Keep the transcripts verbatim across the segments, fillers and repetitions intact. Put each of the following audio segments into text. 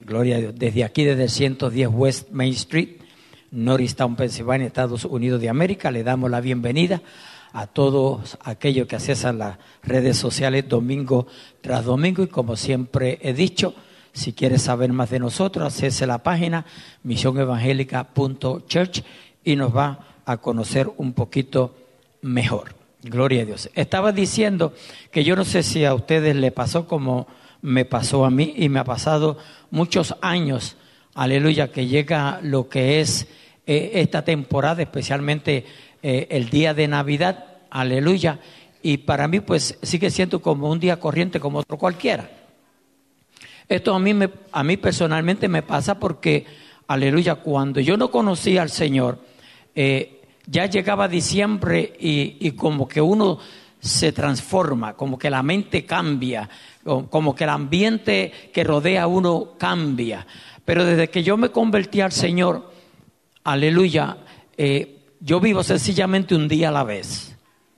Gloria a Dios. Desde aquí, desde el ciento diez West Main Street, Norristown, Pensilvania, Estados Unidos de América, le damos la bienvenida a todos aquellos que accesan las redes sociales domingo tras domingo. Y como siempre he dicho, si quieres saber más de nosotros, acese la página misión evangélica punto church y nos va a conocer un poquito mejor. Gloria a Dios. Estaba diciendo que yo no sé si a ustedes le pasó como me pasó a mí, y me ha pasado muchos años, aleluya, que llega lo que es eh, esta temporada, especialmente eh, el día de Navidad, aleluya, y para mí pues sigue siendo como un día corriente como otro cualquiera. Esto a mí, me, a mí personalmente me pasa porque, aleluya, cuando yo no conocía al Señor, eh, ya llegaba diciembre y, y como que uno se transforma, como que la mente cambia, como que el ambiente que rodea a uno cambia. Pero desde que yo me convertí al Señor, aleluya, eh, yo vivo sencillamente un día a la vez.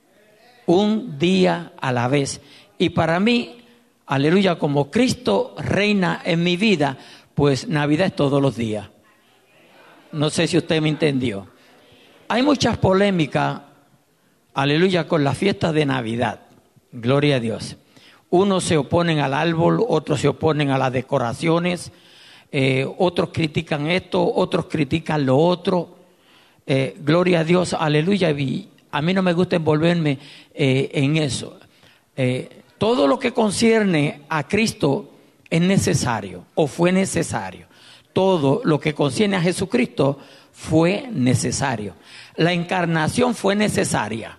Un día a la vez. Y para mí, aleluya, como Cristo reina en mi vida, pues Navidad es todos los días. No sé si usted me entendió. Hay muchas polémicas, aleluya, con las fiestas de Navidad. Gloria a Dios. Unos se oponen al árbol, otros se oponen a las decoraciones, eh, otros critican esto, otros critican lo otro. Eh, gloria a Dios, aleluya. Y a mí no me gusta envolverme eh, en eso. Eh, todo lo que concierne a Cristo es necesario o fue necesario. Todo lo que concierne a Jesucristo fue necesario. La encarnación fue necesaria.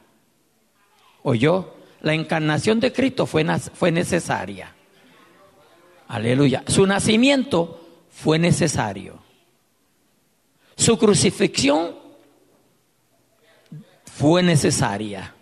¿Oyó? La encarnación de Cristo fue, fue necesaria. Aleluya. Su nacimiento fue necesario. Su crucifixión fue necesaria.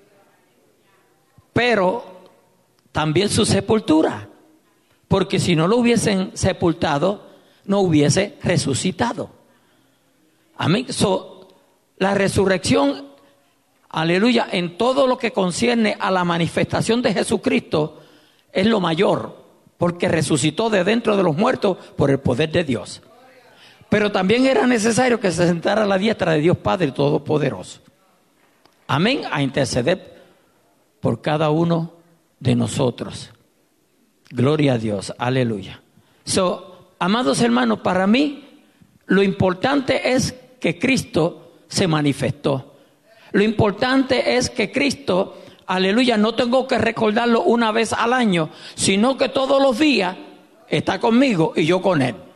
Pero también su sepultura. Porque si no lo hubiesen sepultado, no hubiese resucitado. Amén. So, la resurrección, aleluya, en todo lo que concierne a la manifestación de Jesucristo es lo mayor, porque resucitó de dentro de los muertos por el poder de Dios. Pero también era necesario que se sentara a la diestra de Dios Padre Todopoderoso. Amén, a interceder por cada uno de nosotros. Gloria a Dios, aleluya. So, amados hermanos, para mí lo importante es que Cristo se manifestó. Lo importante es que Cristo, aleluya, no tengo que recordarlo una vez al año, sino que todos los días está conmigo y yo con Él.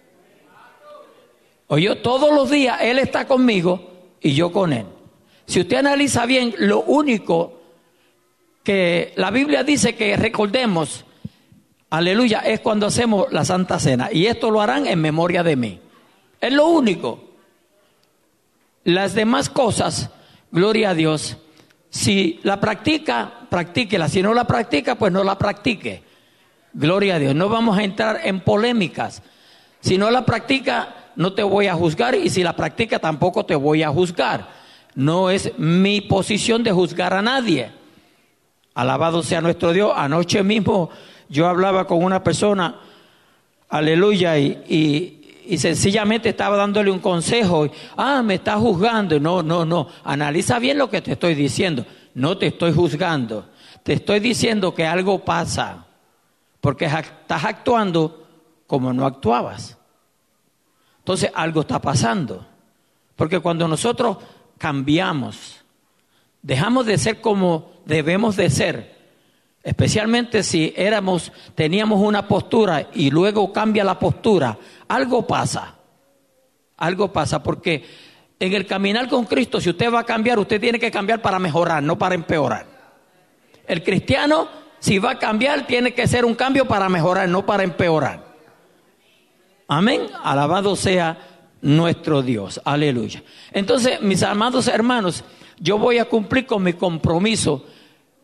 Oye, todos los días Él está conmigo y yo con Él. Si usted analiza bien, lo único que la Biblia dice que recordemos, aleluya, es cuando hacemos la Santa Cena. Y esto lo harán en memoria de mí. Es lo único. Las demás cosas, gloria a Dios, si la practica, practíquela. Si no la practica, pues no la practique. Gloria a Dios. No vamos a entrar en polémicas. Si no la practica, no te voy a juzgar. Y si la practica, tampoco te voy a juzgar. No es mi posición de juzgar a nadie. Alabado sea nuestro Dios. Anoche mismo yo hablaba con una persona, aleluya, y... y Y sencillamente estaba dándole un consejo. Ah, me está juzgando. No, no, no. Analiza bien lo que te estoy diciendo. No te estoy juzgando. Te estoy diciendo que algo pasa. Porque estás actuando como no actuabas. Entonces algo está pasando. Porque cuando nosotros cambiamos, dejamos de ser como debemos de ser. Especialmente si éramos, teníamos una postura y luego cambia la postura, algo pasa, algo pasa, porque en el caminar con Cristo, si usted va a cambiar, usted tiene que cambiar para mejorar, no para empeorar. El cristiano, si va a cambiar, tiene que ser un cambio para mejorar, no para empeorar. Amén, alabado sea nuestro Dios, aleluya. Entonces, mis amados hermanos, yo voy a cumplir con mi compromiso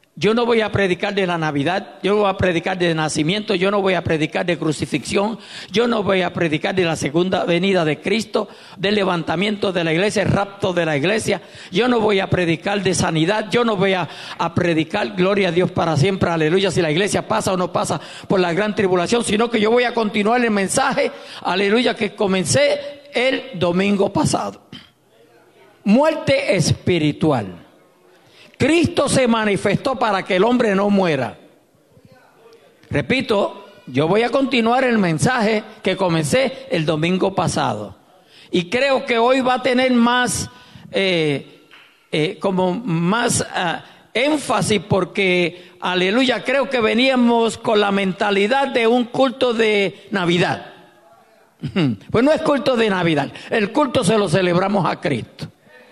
Yo no voy a predicar de la Navidad, yo no voy a predicar de nacimiento, yo no voy a predicar de crucifixión, yo no voy a predicar de la segunda venida de Cristo, del levantamiento de la iglesia, el rapto de la iglesia. Yo no voy a predicar de sanidad, yo no voy a, a predicar gloria a Dios para siempre, aleluya, si la iglesia pasa o no pasa por la gran tribulación, sino que yo voy a continuar el mensaje, aleluya, que comencé el domingo pasado. Muerte espiritual. Cristo se manifestó para que el hombre no muera. Repito, yo voy a continuar el mensaje que comencé el domingo pasado. Y creo que hoy va a tener más, eh, eh, como más uh, énfasis porque, aleluya, creo que veníamos con la mentalidad de un culto de Navidad. Pues no es culto de Navidad, el culto se lo celebramos a Cristo.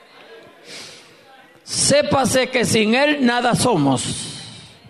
Sépase que sin Él nada somos.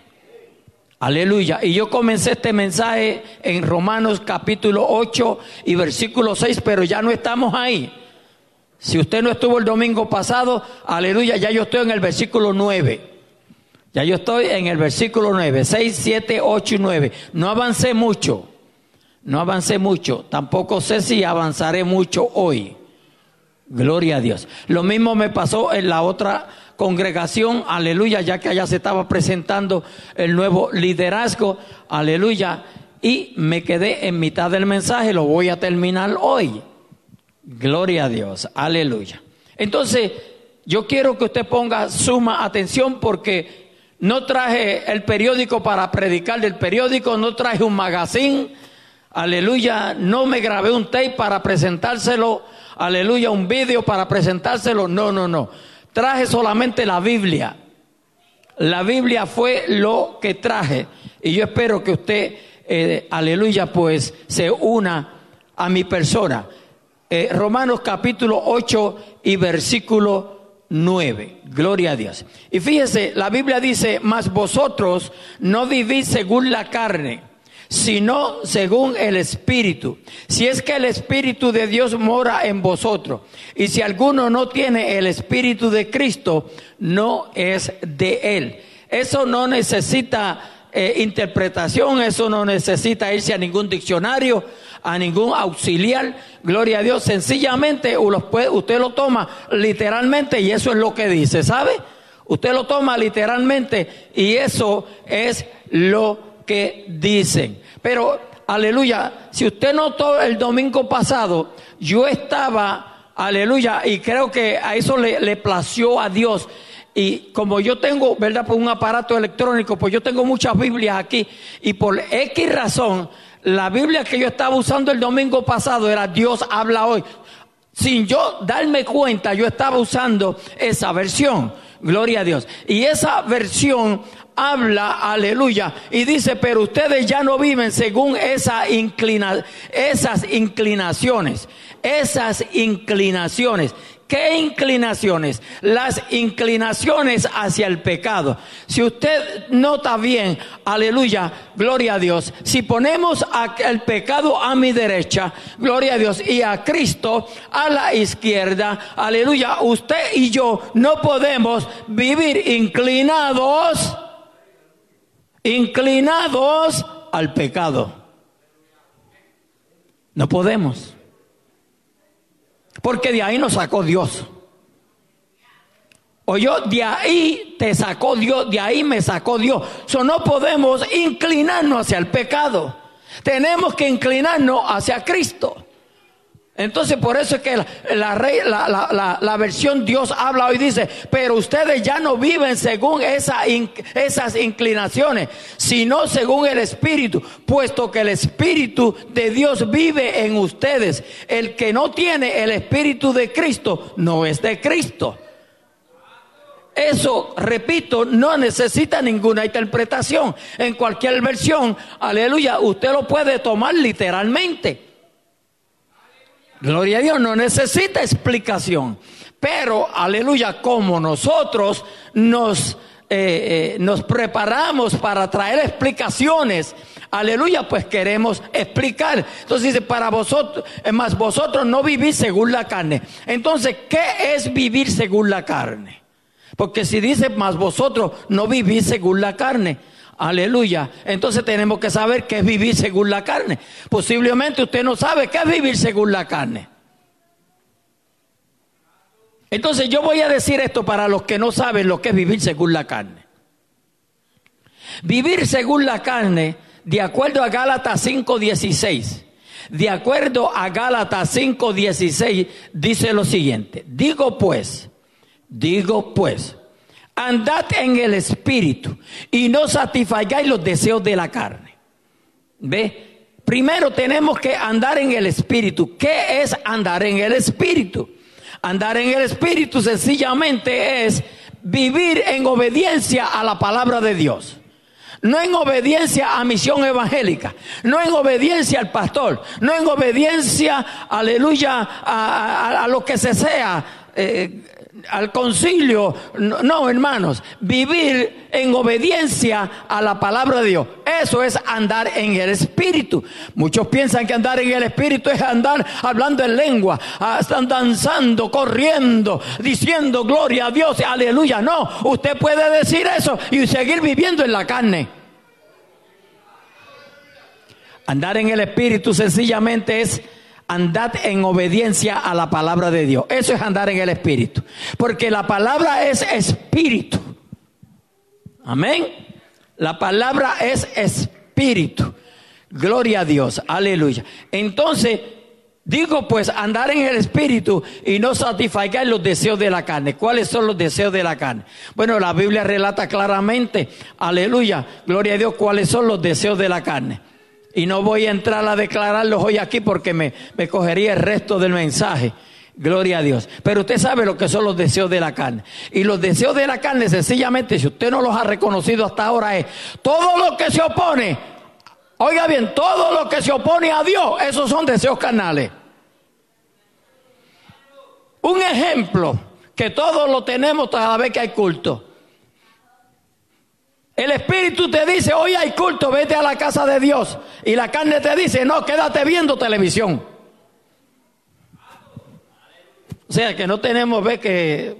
Aleluya. Y yo comencé este mensaje en Romanos capítulo ocho y versículo seis, pero ya no estamos ahí. Si usted no estuvo el domingo pasado, aleluya, ya yo estoy en el versículo nueve. Ya yo estoy en el versículo nueve, seis, siete, ocho y nueve. No avancé mucho, no avancé mucho. Tampoco sé si avanzaré mucho hoy. Gloria a Dios. Lo mismo me pasó en la otra congregación, aleluya, ya que allá se estaba presentando el nuevo liderazgo, aleluya, y me quedé en mitad del mensaje, lo voy a terminar hoy. Gloria a Dios, aleluya. Entonces, yo quiero que usted ponga suma atención porque no traje el periódico para predicar del periódico, no traje un magazine, aleluya, no me grabé un tape para presentárselo, aleluya, un video para presentárselo, no, no, no. Traje solamente la Biblia. La Biblia fue lo que traje. Y yo espero que usted, eh, aleluya, pues se una a mi persona. Eh, Romanos capítulo ocho y versículo nueve. Gloria a Dios. Y fíjese, la Biblia dice, mas vosotros no vivís según la carne, sino según el Espíritu. Si es que el Espíritu de Dios mora en vosotros. Y si alguno no tiene el Espíritu de Cristo, no es de Él. Eso no necesita eh, interpretación, eso no necesita irse a ningún diccionario, a ningún auxiliar. Gloria a Dios. Sencillamente usted lo toma literalmente y eso es lo que dice, ¿sabe? Usted lo toma literalmente y eso es lo que dicen. Pero, aleluya, si usted notó el domingo pasado, yo estaba, aleluya, y creo que a eso le, le plació a Dios. Y como yo tengo, ¿verdad?, por un aparato electrónico, pues yo tengo muchas Biblias aquí. Y por X razón, la Biblia que yo estaba usando el domingo pasado era Dios habla hoy. Sin yo darme cuenta, yo estaba usando esa versión. Gloria a Dios. Y esa versión habla, aleluya, y dice, pero ustedes ya no viven según esa inclina, esas inclinaciones, esas inclinaciones. ¿Qué inclinaciones? Las inclinaciones hacia el pecado. Si usted nota bien, aleluya, gloria a Dios, si ponemos a, el pecado a mi derecha, gloria a Dios, y a Cristo a la izquierda, aleluya, usted y yo no podemos vivir inclinados, inclinados al pecado. No podemos. Porque de ahí nos sacó Dios. O yo, de ahí te sacó Dios, de ahí me sacó Dios. So, no podemos inclinarnos hacia el pecado. Tenemos que inclinarnos hacia Cristo. Entonces, por eso es que la, la, la, la, la, la versión Dios habla hoy dice, pero ustedes ya no viven según esa, esas inclinaciones, sino según el Espíritu, puesto que el Espíritu de Dios vive en ustedes. El que no tiene el Espíritu de Cristo no es de Cristo. Eso, repito, no necesita ninguna interpretación. En cualquier versión, aleluya, usted lo puede tomar literalmente. Gloria a Dios, no necesita explicación. Pero, aleluya, como nosotros nos, eh, eh, nos preparamos para traer explicaciones, aleluya, pues queremos explicar. Entonces dice, para vosotros, es más, vosotros no vivís según la carne. Entonces, ¿qué es vivir según la carne? Porque si dice, mas vosotros no vivís según la carne, aleluya, entonces tenemos que saber qué es vivir según la carne. Posiblemente usted no sabe qué es vivir según la carne. Entonces yo voy a decir esto para los que no saben lo que es vivir según la carne. Vivir según la carne, de acuerdo a Gálatas cinco dieciséis, de acuerdo a Gálatas cinco dieciséis, dice lo siguiente: digo pues, digo pues, andad en el espíritu y no satisfagáis los deseos de la carne. ¿Ve? Primero tenemos que andar en el espíritu. ¿Qué es andar en el espíritu? Andar en el espíritu sencillamente es vivir en obediencia a la palabra de Dios. No en obediencia a misión evangélica, no en obediencia al pastor, no en obediencia, aleluya, a, a, a lo que se sea, eh, al concilio. No, no, hermanos, vivir en obediencia a la palabra de Dios. Eso es andar en el espíritu. Muchos piensan que andar en el espíritu es andar hablando en lengua, están danzando, corriendo, diciendo gloria a Dios, aleluya. No, usted puede decir eso y seguir viviendo en la carne. Andar en el espíritu sencillamente es andad en obediencia a la palabra de Dios. Eso es andar en el espíritu. Porque la palabra es espíritu. Amén. La palabra es espíritu. Gloria a Dios. Aleluya. Entonces, digo pues, andar en el espíritu y no satisfagáis los deseos de la carne. ¿Cuáles son los deseos de la carne? Bueno, la Biblia relata claramente, aleluya, gloria a Dios, cuáles son los deseos de la carne. Y no voy a entrar a declararlos hoy aquí porque me, me cogería el resto del mensaje. Gloria a Dios. Pero usted sabe lo que son los deseos de la carne. Y los deseos de la carne, sencillamente, si usted no los ha reconocido hasta ahora, es todo lo que se opone. Oiga bien, todo lo que se opone a Dios, esos son deseos carnales. Un ejemplo que todos lo tenemos cada vez que hay culto. El espíritu te dice, hoy hay culto, vete a la casa de Dios. Y la carne te dice, no, quédate viendo televisión. O sea, que no tenemos, ve que...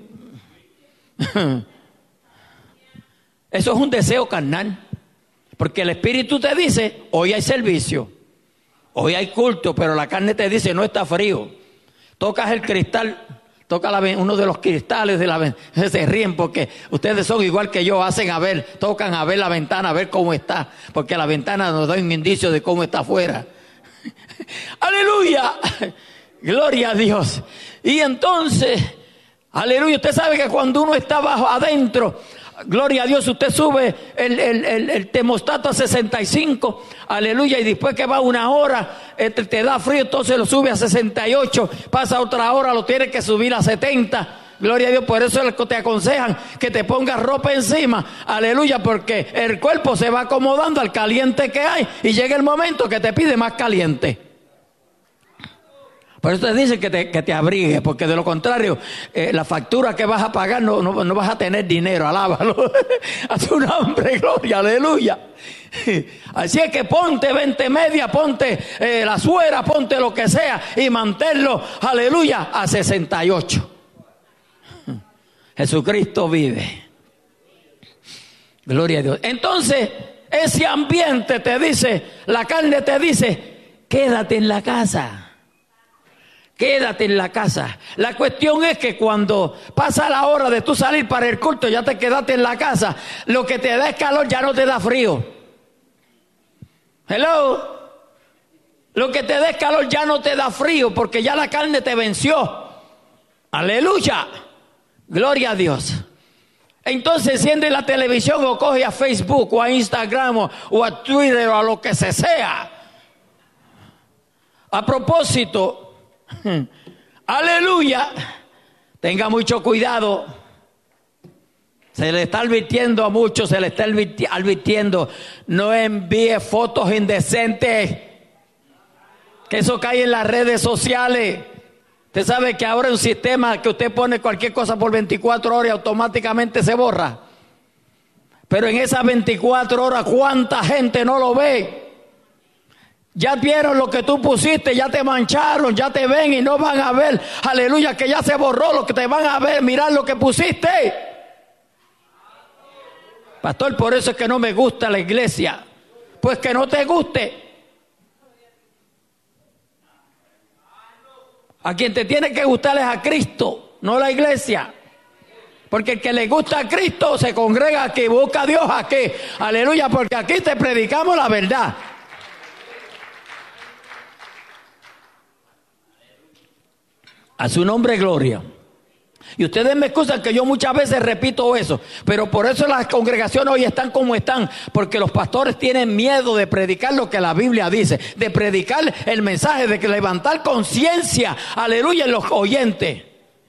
Eso es un deseo carnal. Porque el espíritu te dice, hoy hay servicio, hoy hay culto, pero la carne te dice, no, está frío. Tocas el cristal... Toca la, uno de los cristales de la ventana, se ríen porque ustedes son igual que yo, hacen a ver, tocan a ver la ventana, a ver cómo está, porque la ventana nos da un indicio de cómo está afuera. ¡Aleluya! Gloria a Dios. Y entonces, aleluya, usted sabe que cuando uno está bajo adentro, gloria a Dios, usted sube el, el, el, el termostato a sesenta y cinco, aleluya, y después que va una hora, eh, te, te da frío, entonces lo sube a sesenta y ocho, pasa otra hora, lo tiene que subir a setenta, gloria a Dios. Por eso te aconsejan que te pongas ropa encima, aleluya, porque el cuerpo se va acomodando al caliente que hay y llega el momento que te pide más caliente. Por eso te dicen que te, que te abrigues, porque de lo contrario, eh, la factura que vas a pagar no, no, no vas a tener dinero, alábalo. A su nombre, gloria, aleluya. Así es que ponte veinte media, ponte eh, la suera, ponte lo que sea y manténlo, aleluya, a sesenta y ocho. Jesucristo vive. Gloria a Dios. Entonces, ese ambiente te dice, la carne te dice, quédate en la casa. Quédate en la casa. La cuestión es que cuando pasa la hora de tú salir para el culto, ya te quedaste en la casa. Lo que te da es calor, ya no te da frío. Hello. Lo que te da es calor, ya no te da frío, porque ya la carne te venció. Aleluya. Gloria a Dios. Entonces enciende la televisión o coge a Facebook o a Instagram o, o a Twitter o a lo que se sea. A propósito, aleluya, tenga mucho cuidado. Se le está advirtiendo a muchos, se le está advirtiendo, no envíe fotos indecentes, que eso cae en las redes sociales. Usted sabe que ahora hay un sistema que usted pone cualquier cosa por veinticuatro horas y automáticamente se borra. Pero en esas veinticuatro horas, ¿cuánta gente no lo ve? Ya vieron lo que tú pusiste, ya te mancharon, ya te ven y no van a ver, aleluya, que ya se borró lo que te van a ver, mirar lo que pusiste. Pastor, por eso es que no me gusta la iglesia. Pues que no te guste. A quien te tiene que gustar es a Cristo, no la iglesia. Porque el que le gusta a Cristo se congrega aquí, busca a Dios aquí. Aleluya, porque aquí te predicamos la verdad. A su nombre, gloria. Y ustedes me excusan que yo muchas veces repito eso, pero por eso las congregaciones hoy están como están, porque los pastores tienen miedo de predicar lo que la Biblia dice, de predicar el mensaje, de que levantar conciencia, aleluya, en los oyentes.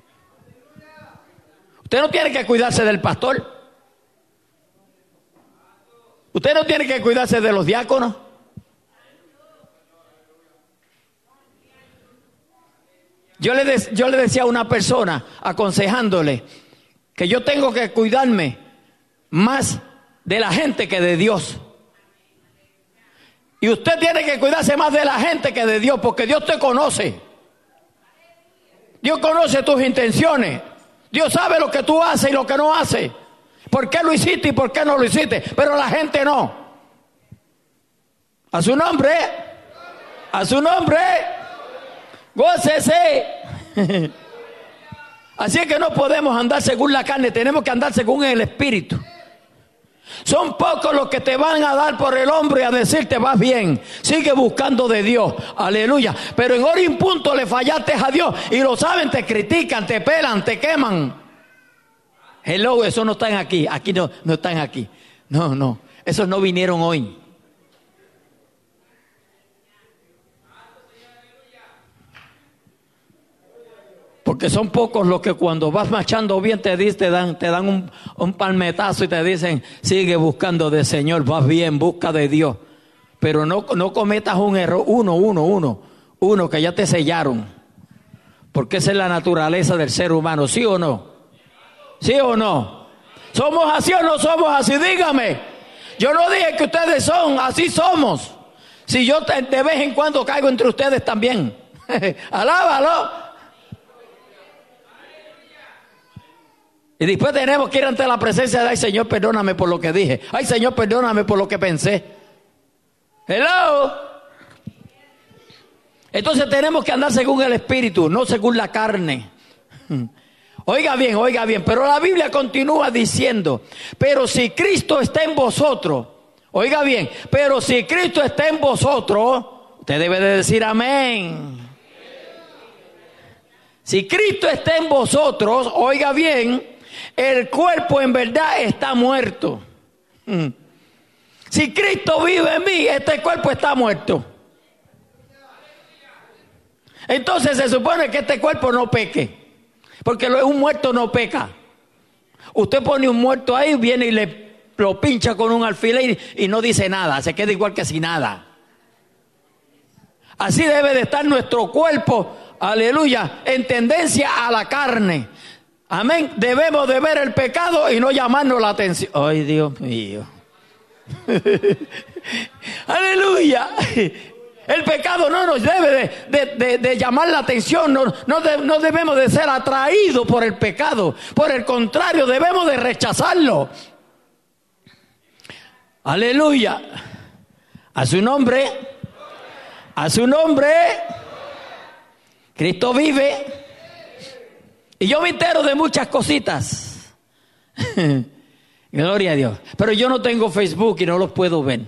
Usted no tiene que cuidarse del pastor. Usted no tiene que cuidarse de los diáconos. Yo le, de, yo le decía a una persona, aconsejándole, que yo tengo que cuidarme más de la gente que de Dios. Y usted tiene que cuidarse más de la gente que de Dios, porque Dios te conoce. Dios conoce tus intenciones. Dios sabe lo que tú haces y lo que no haces. ¿Por qué lo hiciste y por qué no lo hiciste? Pero la gente no. A su nombre, a su nombre, gócese. Así es que no podemos andar según la carne, tenemos que andar según el Espíritu. Son pocos los que te van a dar por el hombro y a decirte vas bien, sigue buscando de Dios, aleluya. Pero en hora y punto le fallaste a Dios y lo saben, te critican, te pelan, te queman. Hello, esos no están aquí, aquí no, no están aquí. No, no, esos no vinieron hoy. Porque son pocos los que cuando vas marchando bien te, te dan, te dan un, un palmetazo y te dicen, sigue buscando del Señor, vas bien, busca de Dios. Pero no, no cometas un error, uno, uno, uno, uno que ya te sellaron. Porque esa es la naturaleza del ser humano, ¿sí o no? ¿Sí o no? ¿Somos así o no somos así? Dígame. Yo no dije que ustedes son, así somos. Si yo te, de vez en cuando caigo entre ustedes también. Alábalo. Y después tenemos que ir ante la presencia de, ay Señor, perdóname por lo que dije. Ay Señor, perdóname por lo que pensé. Hello. Entonces tenemos que andar según el Espíritu, no según la carne. Oiga bien, oiga bien, pero la Biblia continúa diciendo, pero si Cristo está en vosotros, oiga bien, pero si Cristo está en vosotros, usted debe de decir amén. Si Cristo está en vosotros, oiga bien, el cuerpo en verdad está muerto. Si Cristo vive en mí, este cuerpo está muerto. Entonces se supone que este cuerpo no peque, porque un muerto no peca. Usted pone un muerto ahí, viene y le lo pincha con un alfiler y no dice nada, se queda igual que sin nada. Así debe de estar nuestro cuerpo, aleluya, en tendencia a la carne. Amén. Debemos de ver el pecado y no llamarnos la atención. Ay, Dios mío. Aleluya. El pecado no nos debe de, de, de, de llamar la atención. No, no, de, no debemos de ser atraídos por el pecado. Por el contrario, debemos de rechazarlo. Aleluya. A su nombre. A su nombre. Cristo vive. Y yo me entero de muchas cositas. Gloria a Dios. Pero yo no tengo Facebook y no los puedo ver.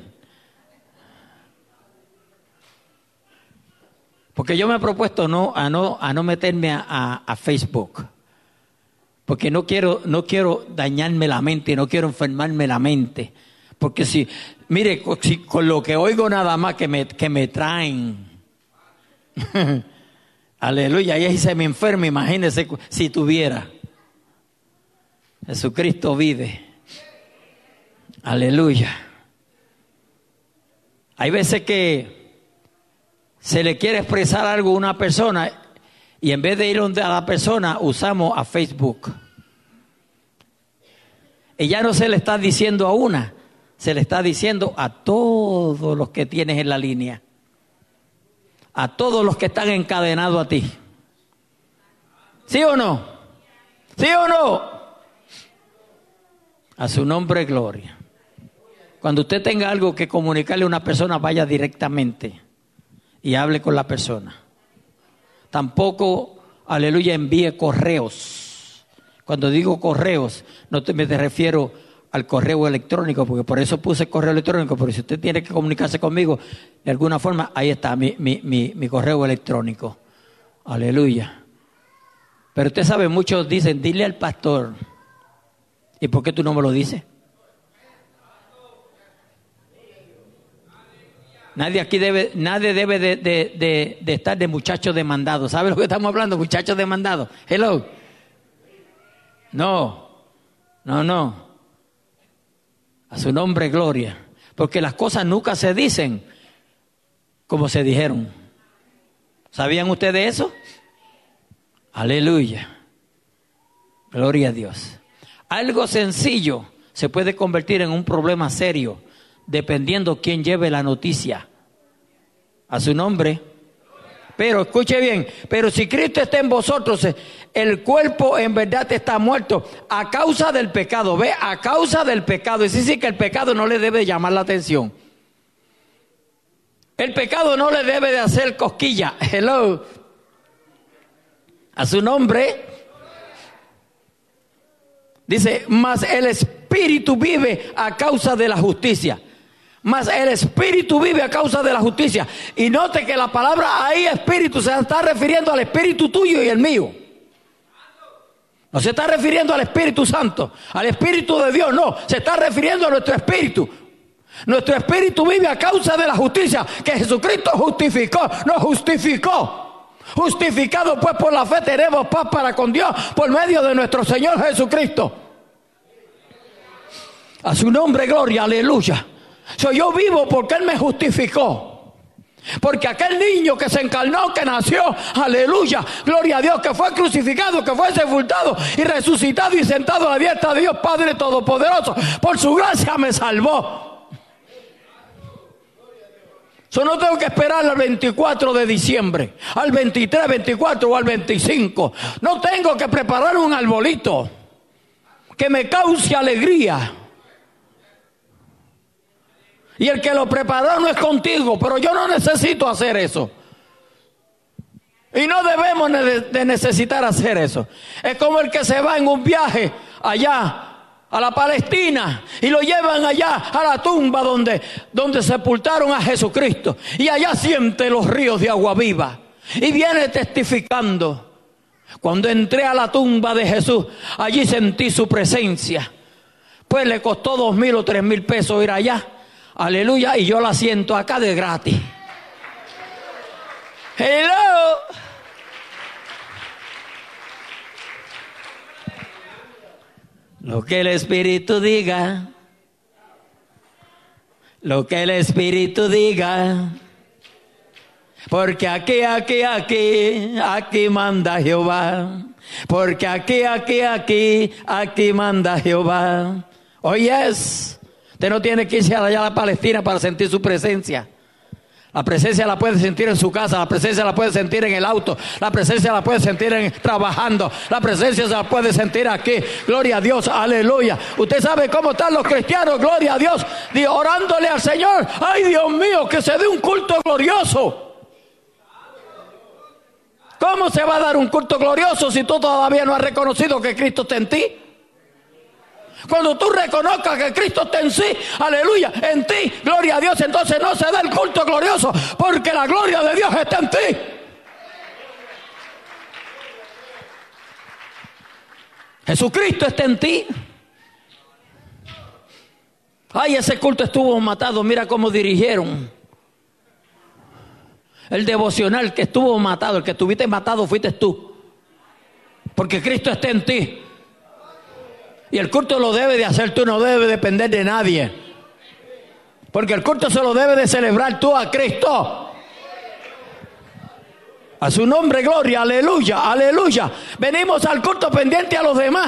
Porque yo me he propuesto no, a, no, a no meterme a, a, a Facebook. Porque no quiero, no quiero dañarme la mente, no quiero enfermarme la mente. Porque si, mire, si, con lo que oigo nada más que me, que me traen. Aleluya, y ahí se me enferma, imagínese si tuviera. Jesucristo vive. Aleluya. Hay veces que se le quiere expresar algo a una persona y en vez de ir donde a la persona usamos a Facebook. Y ya no se le está diciendo a una, se le está diciendo a todos los que tienes en la línea. A todos los que están encadenados a ti. ¿Sí o no? ¿Sí o no? A su nombre, gloria. Cuando usted tenga algo que comunicarle a una persona, vaya directamente y hable con la persona. Tampoco, aleluya, envíe correos. Cuando digo correos, no te, me refiero al correo electrónico, porque por eso puse correo electrónico, porque si usted tiene que comunicarse conmigo de alguna forma, ahí está mi, mi, mi, mi correo electrónico. Aleluya. Pero usted sabe, muchos dicen, dile al pastor. ¿Y por qué tú no me lo dices? Nadie aquí debe, nadie debe de, de, de, de estar de muchachos demandados. ¿Sabe lo que estamos hablando? Muchachos demandados. Hello. No, no, no. A su nombre, gloria. Porque las cosas nunca se dicen como se dijeron. ¿Sabían ustedes eso? Aleluya. Gloria a Dios. Algo sencillo se puede convertir en un problema serio, dependiendo quién lleve la noticia. A su nombre. Pero escuche bien, pero si Cristo está en vosotros, el cuerpo en verdad está muerto a causa del pecado. Ve, a causa del pecado. Es decir, que el pecado no le debe llamar la atención. El pecado no le debe de hacer cosquilla. Hello. A su nombre. Dice, mas el Espíritu vive a causa de la justicia. Mas el Espíritu vive a causa de la justicia. Y note que la palabra ahí, Espíritu, se está refiriendo al Espíritu tuyo y el mío. No se está refiriendo al Espíritu Santo, al Espíritu de Dios, no. Se está refiriendo a nuestro Espíritu. Nuestro Espíritu vive a causa de la justicia que Jesucristo justificó, nos justificó. Justificado pues por la fe tenemos paz para con Dios por medio de nuestro Señor Jesucristo. A su nombre, gloria, aleluya. So, yo vivo porque Él me justificó. Porque aquel niño que se encarnó, que nació, aleluya, gloria a Dios, que fue crucificado, que fue sepultado y resucitado y sentado a la diestra de Dios Padre Todopoderoso, por su gracia me salvó. So, no tengo que esperar al veinticuatro de diciembre, al veintitrés, veinticuatro o al veinticinco. No tengo que preparar un arbolito que me cause alegría. Y el que lo preparó no es contigo, pero yo no necesito hacer eso. Y no debemos de necesitar hacer eso. Es como el que se va en un viaje allá a la Palestina y lo llevan allá a la tumba donde, donde sepultaron a Jesucristo. Y allá siente los ríos de agua viva. Y viene testificando. Cuando entré a la tumba de Jesús, allí sentí su presencia. Pues le costó dos mil o tres mil pesos ir allá. Aleluya, y yo la siento acá de gratis. Hello. Lo que el Espíritu diga, lo que el Espíritu diga, porque aquí, aquí, aquí, aquí manda Jehová, porque aquí, aquí, aquí, aquí manda Jehová. Oyes. Usted no tiene que irse allá a la Palestina para sentir su presencia. La presencia la puede sentir en su casa, la presencia la puede sentir en el auto, la presencia la puede sentir en, trabajando, la presencia se la puede sentir aquí. Gloria a Dios, aleluya. Usted sabe cómo están los cristianos, gloria a Dios, orándole al Señor. Ay, Dios mío, que se dé un culto glorioso. ¿Cómo se va a dar un culto glorioso si tú todavía no has reconocido que Cristo está en ti? Cuando tú reconozcas que Cristo está en sí, aleluya, en ti, gloria a Dios, entonces no se da el culto glorioso, porque la gloria de Dios está en ti. Jesucristo está en ti. Ay, ese culto estuvo matado, mira cómo dirigieron. El devocional que estuvo matado, el que estuviste matado fuiste tú. Porque Cristo está en ti. Y el culto lo debe de hacer tú, no debe depender de nadie. Porque el culto se lo debe de celebrar tú a Cristo. A su nombre, gloria, aleluya, aleluya. Venimos al culto pendiente a los demás.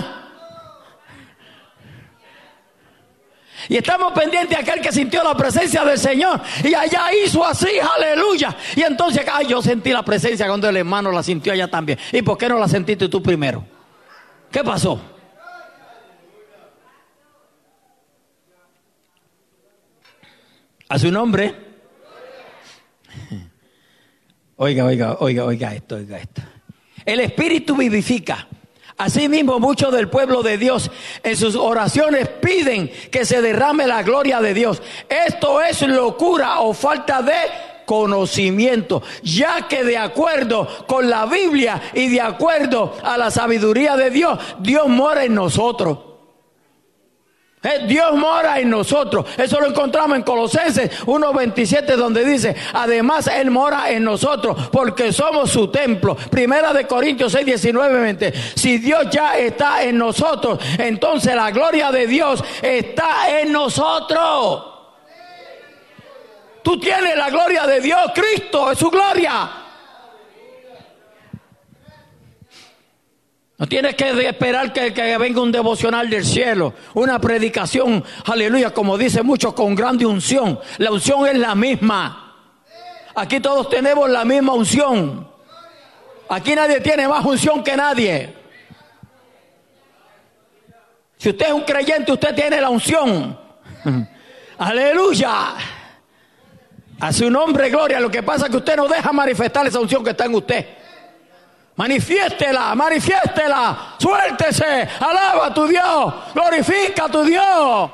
Y estamos pendientes a aquel que sintió la presencia del Señor. Y allá hizo así, aleluya. Y entonces, ay, yo sentí la presencia cuando el hermano la sintió allá también. ¿Y por qué no la sentiste tú primero? ¿Qué pasó? A su nombre. Oiga, oiga, oiga, oiga esto, oiga esto. El Espíritu vivifica. Asimismo, muchos del pueblo de Dios en sus oraciones piden que se derrame la gloria de Dios. Esto es locura o falta de conocimiento, ya que de acuerdo con la Biblia y de acuerdo a la sabiduría de Dios, Dios mora en nosotros. Eh, Dios mora en nosotros. Eso lo encontramos en Colosenses uno veintisiete, donde dice: además Él mora en nosotros porque somos su templo. Primera de Corintios seis, diecinueve, veinte. Si Dios ya está en nosotros, entonces la gloria de Dios está en nosotros. Tú tienes la gloria de Dios. Cristo es su gloria. No tienes que esperar que, que venga un devocional del cielo, una predicación, aleluya, como dicen muchos, con grande unción. La unción es la misma. Aquí todos tenemos la misma unción. Aquí nadie tiene más unción que nadie. Si usted es un creyente, usted tiene la unción. Aleluya. A su nombre, gloria. Lo que pasa es que usted no deja manifestar esa unción que está en usted. Manifiéstela, manifiéstela, suéltese, alaba a tu Dios, glorifica a tu Dios.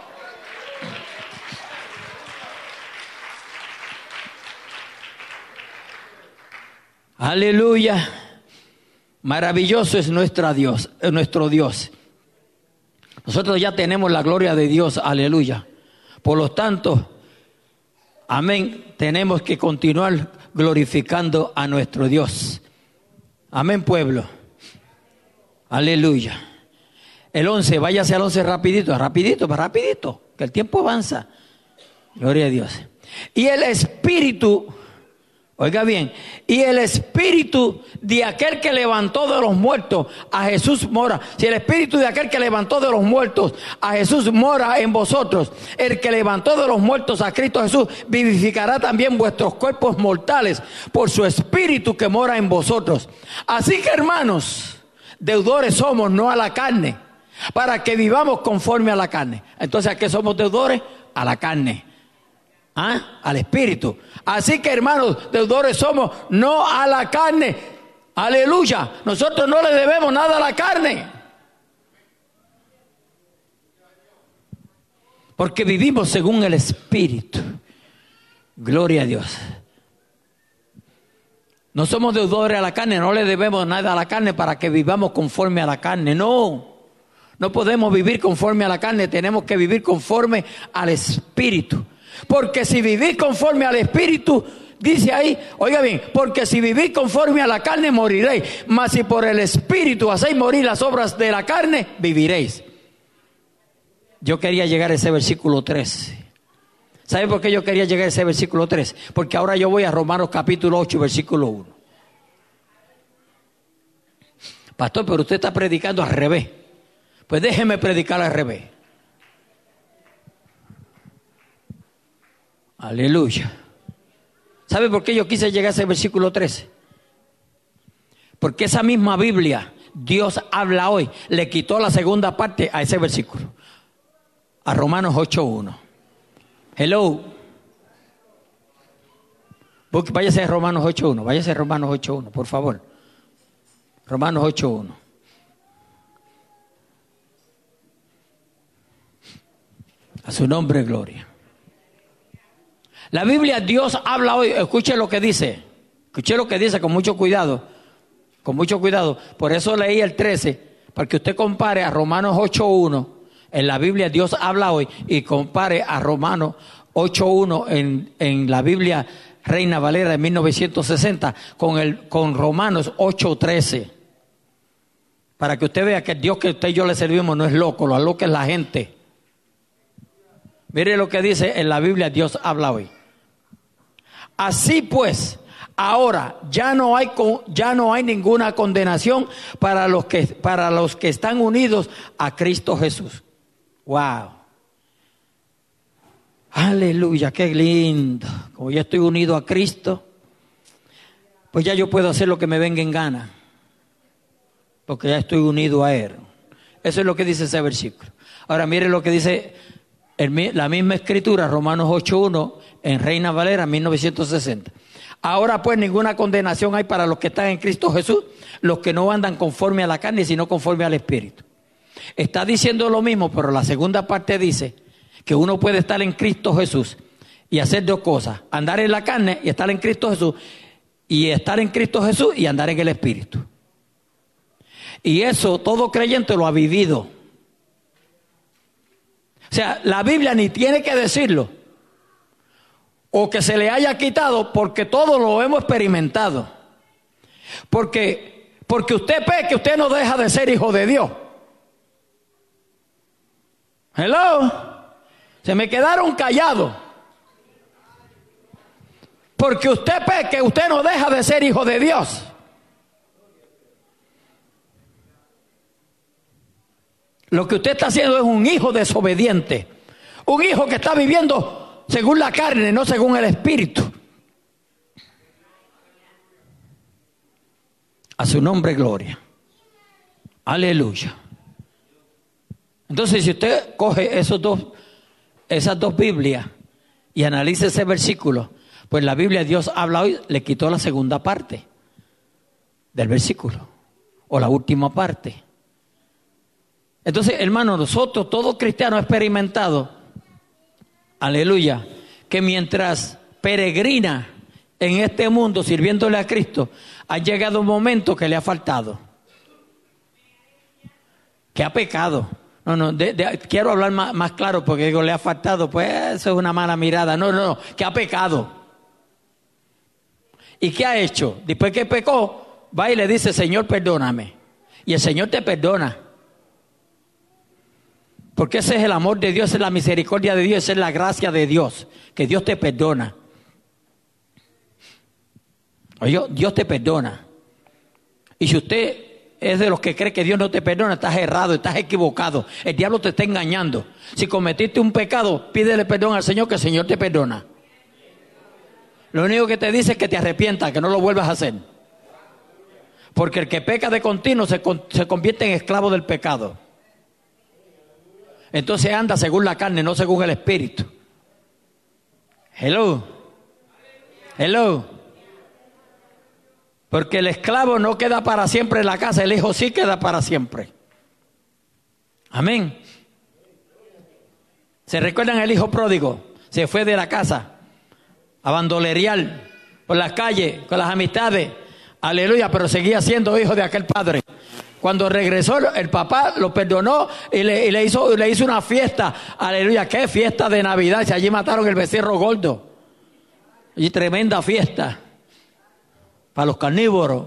Aleluya. Maravilloso es nuestra Dios, es nuestro Dios. Nosotros ya tenemos la gloria de Dios, aleluya. Por lo tanto, amén, tenemos que continuar glorificando a nuestro Dios. Amén, pueblo. Aleluya. El once, váyase al once rapidito, rapidito, rapidito, que el tiempo avanza. Gloria a Dios. Y el Espíritu, oiga bien, y el Espíritu de aquel que levantó de los muertos a Jesús mora. Si el Espíritu de aquel que levantó de los muertos a Jesús mora en vosotros, el que levantó de los muertos a Cristo Jesús vivificará también vuestros cuerpos mortales por su Espíritu que mora en vosotros. Así que, hermanos, deudores somos, no a la carne, para que vivamos conforme a la carne. Entonces, ¿a qué somos deudores? A la carne. ¿Ah? Al Espíritu. Así que, hermanos, deudores somos, no a la carne. Aleluya. Nosotros no le debemos nada a la carne, porque vivimos según el Espíritu. Gloria a Dios. No somos deudores a la carne, no le debemos nada a la carne para que vivamos conforme a la carne. No, no podemos vivir conforme a la carne, tenemos que vivir conforme al Espíritu. Porque si vivís conforme al Espíritu, dice ahí, oiga bien, porque si vivís conforme a la carne moriréis, mas si por el Espíritu hacéis morir las obras de la carne, viviréis. Yo quería llegar a ese versículo tres. ¿Sabe por qué yo quería llegar a ese versículo tres? Porque ahora yo voy a Romanos capítulo ocho, versículo uno. Pastor, pero usted está predicando al revés. Pues déjeme predicar al revés. Aleluya. ¿Sabe por qué yo quise llegar a ese versículo trece? Porque esa misma Biblia, Dios habla hoy, le quitó la segunda parte a ese versículo. A Romanos ocho uno. Hello. Váyase a Romanos ocho uno. Váyase a Romanos ocho uno, por favor. Romanos ocho uno. A su nombre, gloria. La Biblia, Dios habla hoy. Escuche lo que dice. Escuche lo que dice con mucho cuidado. Con mucho cuidado. Por eso leí el trece. Para que usted compare a Romanos ocho uno. En la Biblia, Dios habla hoy. Y compare a Romanos ocho uno en, en la Biblia Reina Valera de mil novecientos sesenta. Con, el, con Romanos ocho trece. Para que usted vea que el Dios que usted y yo le servimos no es loco. Lo loco es la gente. Mire lo que dice en la Biblia, Dios habla hoy. Así pues, ahora ya no hay ya no hay ninguna condenación para los que para los que están unidos a Cristo Jesús. Wow. Aleluya, qué lindo. Como ya estoy unido a Cristo, pues ya yo puedo hacer lo que me venga en gana, porque ya estoy unido a Él. Eso es lo que dice ese versículo. Ahora mire lo que dice El, la misma escritura, Romanos ocho uno, en Reina Valera, mil novecientos sesenta. Ahora pues ninguna condenación hay para los que están en Cristo Jesús, los que no andan conforme a la carne, sino conforme al Espíritu. Está diciendo lo mismo, pero la segunda parte dice que uno puede estar en Cristo Jesús y hacer dos cosas: andar en la carne y estar en Cristo Jesús, y estar en Cristo Jesús y andar en el Espíritu. Y eso todo creyente lo ha vivido. O sea, la Biblia ni tiene que decirlo o que se le haya quitado, porque todos lo hemos experimentado. Porque, porque usted peque, usted no deja de ser hijo de Dios. Hello. Se me quedaron callados. Porque usted peque, usted no deja de ser hijo de Dios. Lo que usted está haciendo es un hijo desobediente. Un hijo que está viviendo según la carne, no según el Espíritu. A su nombre gloria. Aleluya. Entonces, si usted coge esos dos, esas dos Biblias y analiza ese versículo, pues la Biblia, Dios habla hoy, le quitó la segunda parte del versículo, o la última parte. Entonces, hermano, nosotros, todo cristiano experimentado, aleluya, que mientras peregrina en este mundo sirviéndole a Cristo, ha llegado un momento que le ha faltado, que ha pecado. No, no, de, de, quiero hablar más, más claro, porque digo, le ha faltado, pues eso es una mala mirada. No, no, no, que ha pecado. ¿Y qué ha hecho? Después que pecó, va y le dice: Señor, perdóname. Y el Señor te perdona. Porque ese es el amor de Dios, esa es la misericordia de Dios, esa es la gracia de Dios, que Dios te perdona. Oye, Dios te perdona. Y si usted es de los que cree que Dios no te perdona, estás errado, estás equivocado. El diablo te está engañando. Si cometiste un pecado, pídele perdón al Señor, que el Señor te perdona. Lo único que te dice es que te arrepientas, que no lo vuelvas a hacer. Porque el que peca de continuo se, se convierte en esclavo del pecado. Entonces anda según la carne, no según el Espíritu. Hello. Hello. Porque el esclavo no queda para siempre en la casa, el hijo sí queda para siempre. Amén. ¿Se recuerdan el hijo pródigo? Se fue de la casa a bandolerear por las calles, con las amistades. Aleluya, pero seguía siendo hijo de aquel padre. Cuando regresó, el papá lo perdonó y le, y le, hizo, le hizo una fiesta. Aleluya, qué fiesta de Navidad. Si allí mataron el becerro gordo. Y tremenda fiesta para los carnívoros.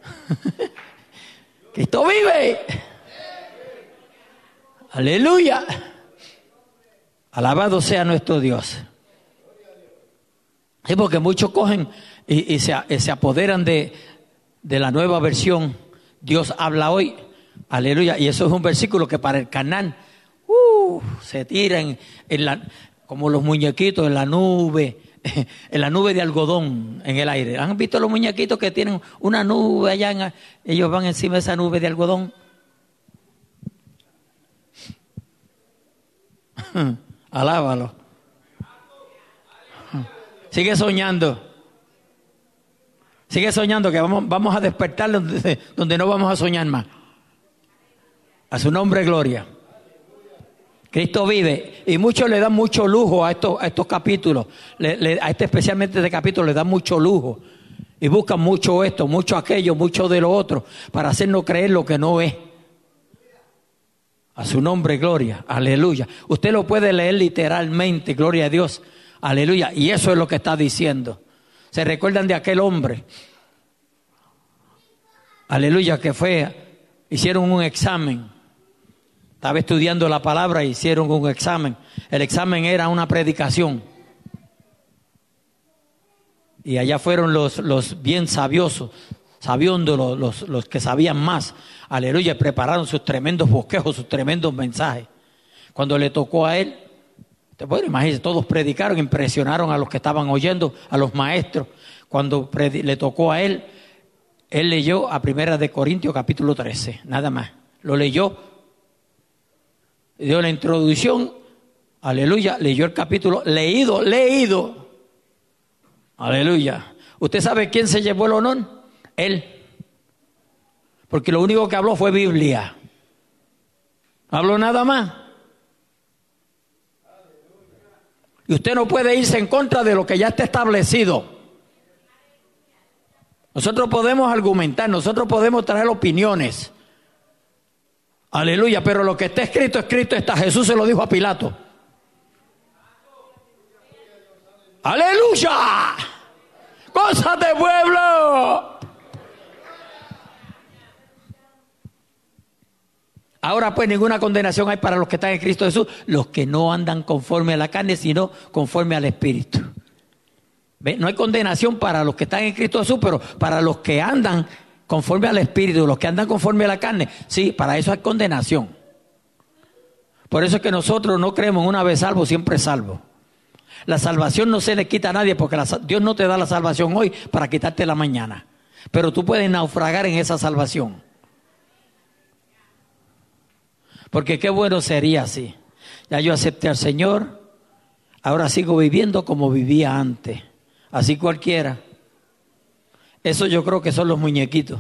Cristo vive. Aleluya. Alabado sea nuestro Dios. Sí, porque muchos cogen y, y, se, y se apoderan de, de la nueva versión. Dios habla hoy, aleluya, y eso es un versículo que para el canal uh, se tiran en la, como los muñequitos en la nube, en la nube de algodón en el aire. ¿Han visto los muñequitos que tienen una nube allá? En, ellos van encima de esa nube de algodón. Alábalo. Sigue soñando. Sigue soñando que vamos, vamos a despertar donde, donde no vamos a soñar más. A su nombre, gloria. Cristo vive. Y muchos le dan mucho lujo a estos, a estos capítulos. Le, le, a este especialmente este capítulo le dan mucho lujo. Y buscan mucho esto, mucho aquello, mucho de lo otro, para hacernos creer lo que no es. A su nombre, gloria. Aleluya. Usted lo puede leer literalmente, gloria a Dios. Aleluya. Y eso es lo que está diciendo. ¿Se recuerdan de aquel hombre? Aleluya, que fue, hicieron un examen. Estaba estudiando la palabra e hicieron un examen. El examen era una predicación. Y allá fueron los, los bien sabiosos, sabiondos, los, los, los que sabían más. Aleluya, prepararon sus tremendos bosquejos, sus tremendos mensajes. Cuando le tocó a él, bueno, imagínense, todos predicaron, impresionaron a los que estaban oyendo, a los maestros. Cuando le tocó a él, él leyó a Primera de Corintios capítulo trece, nada más. Lo leyó, dio la introducción Aleluya, leyó el capítulo, leído, leído. Aleluya. ¿Usted sabe quién se llevó el honor? Él. Porque lo único que habló fue Biblia. No habló nada más. Y usted no puede irse en contra de lo que ya está establecido. Nosotros podemos argumentar, nosotros podemos traer opiniones. Aleluya, pero lo que está escrito, escrito está. Jesús se lo dijo a Pilato. Aleluya. Cosas de pueblo. Ahora pues ninguna condenación hay para los que están en Cristo Jesús, los que no andan conforme a la carne, sino conforme al Espíritu. ¿Ve? No hay condenación para los que están en Cristo Jesús, pero para los que andan conforme al Espíritu, los que andan conforme a la carne, sí, para eso hay condenación. Por eso es que nosotros no creemos una vez salvo, siempre salvo. La salvación no se le quita a nadie, porque la, Dios no te da la salvación hoy para quitarte la mañana. Pero tú puedes naufragar en esa salvación. Porque qué bueno sería así. Ya yo acepté al Señor, ahora sigo viviendo como vivía antes. Así cualquiera. Eso yo creo que son los muñequitos.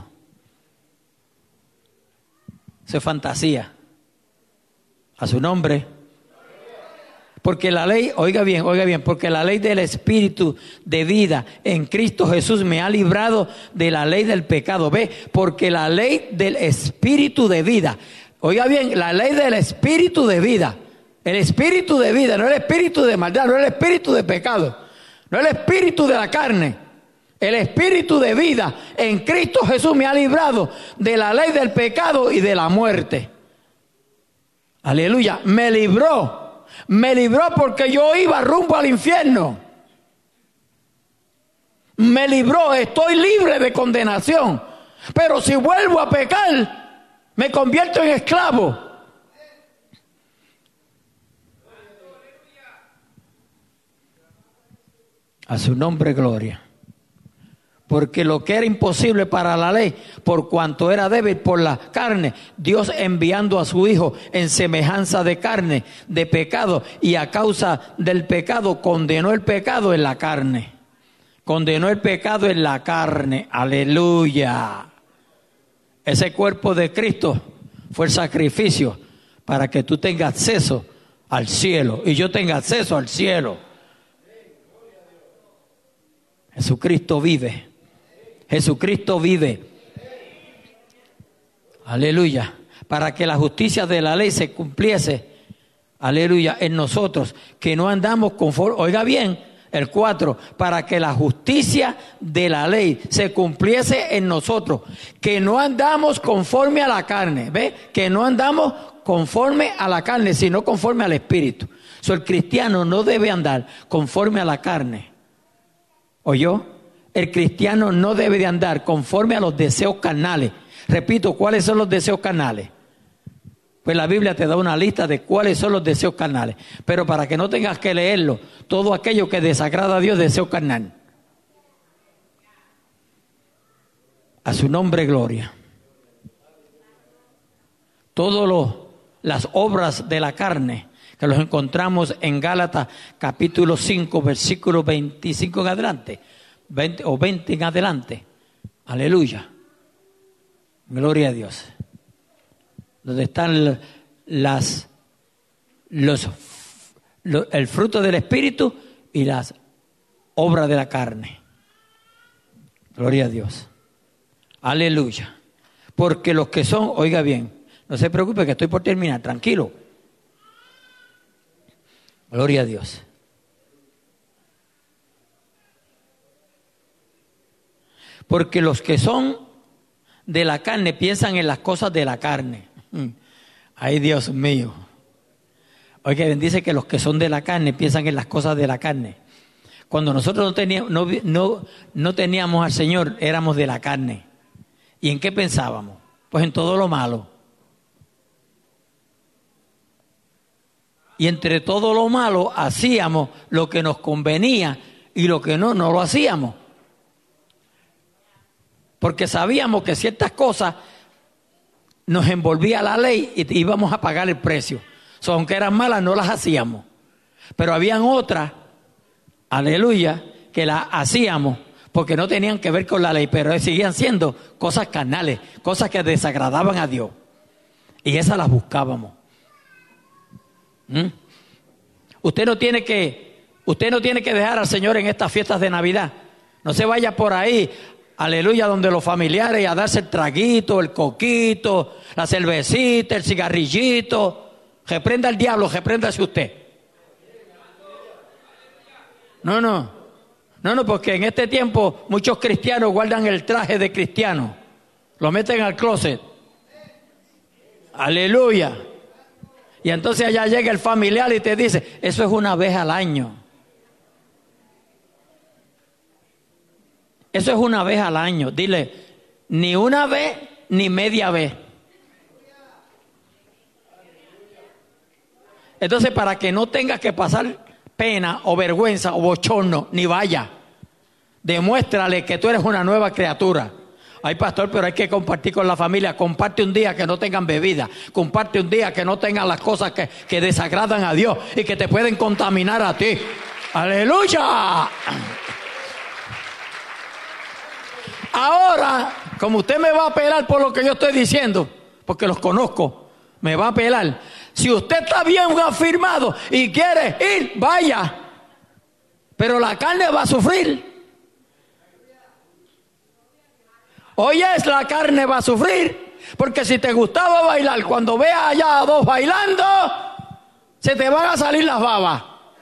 Eso es fantasía. A su nombre. Porque la ley, oiga bien, oiga bien, porque la ley del Espíritu de vida en Cristo Jesús me ha librado de la ley del pecado. Ve, porque la ley del Espíritu de vida, oiga bien, la ley del Espíritu de vida, el Espíritu de vida, no el Espíritu de maldad, no el Espíritu de pecado, no el Espíritu de la carne, el Espíritu de vida en Cristo Jesús me ha librado de la ley del pecado y de la muerte. Aleluya, me libró. Me libró porque yo iba rumbo al infierno. Me libró, estoy libre de condenación. Pero si vuelvo a pecar, me convierto en esclavo. A su nombre, gloria. Porque lo que era imposible para la ley, por cuanto era débil por la carne, Dios enviando a su Hijo en semejanza de carne, de pecado, y a causa del pecado condenó el pecado en la carne. Condenó el pecado en la carne. Aleluya. Ese cuerpo de Cristo fue el sacrificio para que tú tengas acceso al cielo y yo tenga acceso al cielo. Jesucristo vive. Jesucristo vive. Aleluya. Para que la justicia de la ley se cumpliese. Aleluya. En nosotros. Que no andamos conforme. Oiga bien. El cuatro. Para que la justicia de la ley se cumpliese en nosotros. Que no andamos conforme a la carne. ¿Ve? Que no andamos conforme a la carne, sino conforme al Espíritu. So, el cristiano no debe andar conforme a la carne. ¿Oyó? El cristiano no debe de andar conforme a los deseos carnales. Repito, ¿cuáles son los deseos carnales? Pues la Biblia te da una lista de cuáles son los deseos carnales. Pero para que no tengas que leerlo, todo aquello que desagrada a Dios, deseo carnal. A su nombre, gloria. Todas las obras de la carne, que los encontramos en Gálatas capítulo cinco, versículo veinticinco en adelante. veinte o veinte en adelante. Aleluya. Gloria a Dios. Donde están las los, los el fruto del Espíritu y las obras de la carne. Gloria a Dios. Aleluya. Porque los que son, oiga bien, no se preocupe que estoy por terminar, tranquilo. Gloria a Dios. Porque los que son de la carne piensan en las cosas de la carne. Ay, Dios mío. Oiga, dice que los que son de la carne piensan en las cosas de la carne. Cuando nosotros no teníamos, no, no, no teníamos al Señor, éramos de la carne. ¿Y en qué pensábamos? Pues en todo lo malo. Y entre todo lo malo hacíamos lo que nos convenía y lo que no, no lo hacíamos. Porque sabíamos que ciertas cosas nos envolvía la ley y íbamos a pagar el precio. So, aunque eran malas, no las hacíamos. Pero habían otras, aleluya, que las hacíamos porque no tenían que ver con la ley, pero seguían siendo cosas carnales, cosas que desagradaban a Dios. Y esas las buscábamos. ¿Mm? Usted no tiene que, usted no tiene que dejar al Señor en estas fiestas de Navidad. No se vaya por ahí, aleluya, donde los familiares a darse el traguito, el coquito, la cervecita, el cigarrillito. Reprenda al diablo, repréndase usted. No, no. No, no, porque en este tiempo muchos cristianos guardan el traje de cristiano. Lo meten al closet. Aleluya. Y entonces allá llega el familiar y te dice, eso es una vez al año. Eso es una vez al año. Dile, ni una vez ni media vez. Entonces, para que no tengas que pasar pena o vergüenza o bochorno, ni vaya. Demuéstrale que tú eres una nueva criatura. Ay, pastor, pero hay que compartir con la familia. Comparte un día que no tengan bebida. Comparte un día que no tengan las cosas que, que desagradan a Dios y que te pueden contaminar a ti. ¡Aleluya! Ahora, como usted me va a apelar por lo que yo estoy diciendo, porque los conozco, me va a apelar. Si usted está bien afirmado y quiere ir, vaya. Pero la carne va a sufrir. Hoy es la carne va a sufrir. Porque si te gustaba bailar, cuando veas allá a dos bailando, se te van a salir las babas.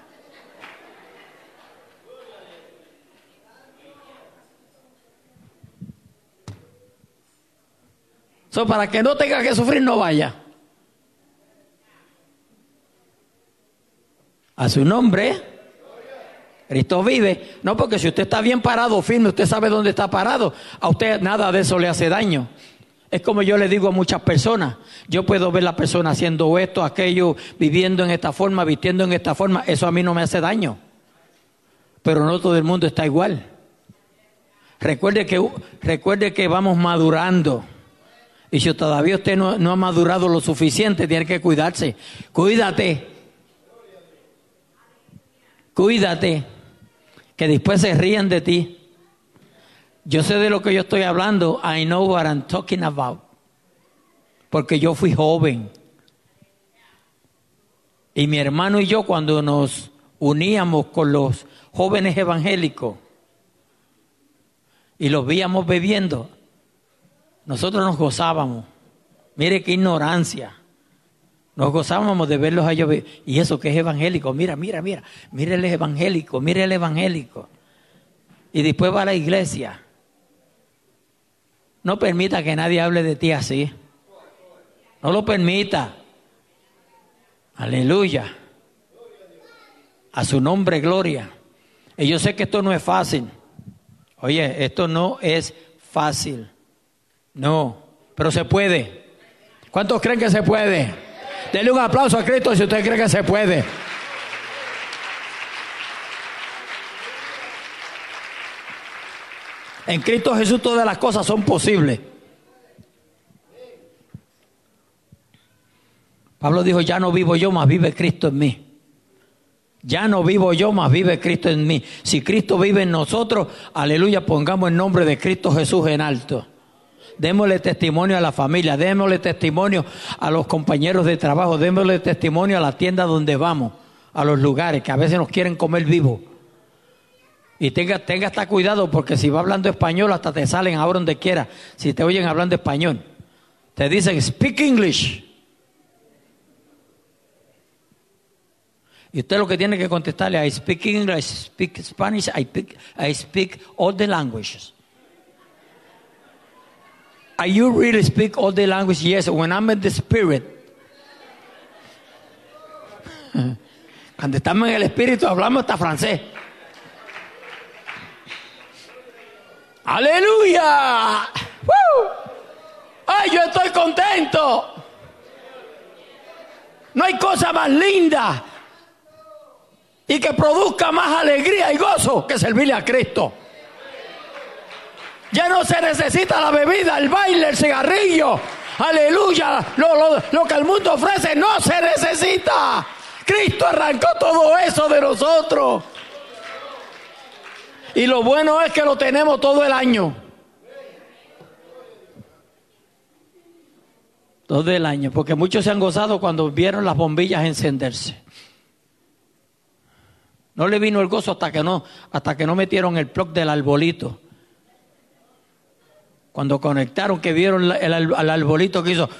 So, para que no tenga que sufrir, no vaya. A su nombre, Cristo vive. No, porque si usted está bien parado, firme, usted sabe dónde está parado, a usted nada de eso le hace daño. Es como yo le digo a muchas personas, yo puedo ver la persona haciendo esto, aquello, viviendo en esta forma, vistiendo en esta forma, eso a mí no me hace daño. Pero no todo el mundo está igual. Recuerde que, recuerde que vamos madurando. Y si todavía usted no, no ha madurado lo suficiente, tiene que cuidarse. Cuídate. Cuídate, que después se ríen de ti. Yo sé de lo que yo estoy hablando. I know what I'm talking about. Porque yo fui joven. Y mi hermano y yo, cuando nos uníamos con los jóvenes evangélicos y los veíamos bebiendo, nosotros nos gozábamos. Mire qué ignorancia. Nos gozábamos de verlos a ellos. Y eso que es evangélico. Mira, mira, mira. Mira el evangélico. Mira el evangélico. Y después va a la iglesia. No permita que nadie hable de ti así. No lo permita. Aleluya. A su nombre, gloria. Y yo sé que esto no es fácil. Oye, esto no es fácil. No. Pero se puede. ¿Cuántos creen que se puede? Denle un aplauso a Cristo si usted cree que se puede. En Cristo Jesús todas las cosas son posibles. Pablo dijo, ya no vivo yo, mas vive Cristo en mí. Ya no vivo yo, mas vive Cristo en mí. Si Cristo vive en nosotros, aleluya, pongamos el nombre de Cristo Jesús en alto. Démosle testimonio a la familia, démosle testimonio a los compañeros de trabajo, démosle testimonio a la tienda donde vamos, a los lugares que a veces nos quieren comer vivos. Y tenga, tenga hasta cuidado, porque si va hablando español hasta te salen ahora donde quiera. Si te oyen hablando español, te dicen speak English. Y usted lo que tiene que contestarle, I speak English, I speak Spanish, I speak, I speak all the languages. Are you really speak all the language? Yes, when I'm in the spirit. Cuando estamos en el espíritu hablamos hasta francés. ¡Aleluya! ¡Woo! ¡Ay, yo estoy contento! No hay cosa más linda y que produzca más alegría y gozo que servirle a Cristo. Ya no se necesita la bebida, el baile, el cigarrillo. Aleluya. Lo, lo, lo que el mundo ofrece no se necesita. Cristo arrancó todo eso de nosotros. Y lo bueno es que lo tenemos todo el año. Todo el año, porque muchos se han gozado cuando vieron las bombillas encenderse. No le vino el gozo hasta que no, hasta que no metieron el plug del arbolito. Cuando conectaron, que vieron el, el, el arbolito que hizo,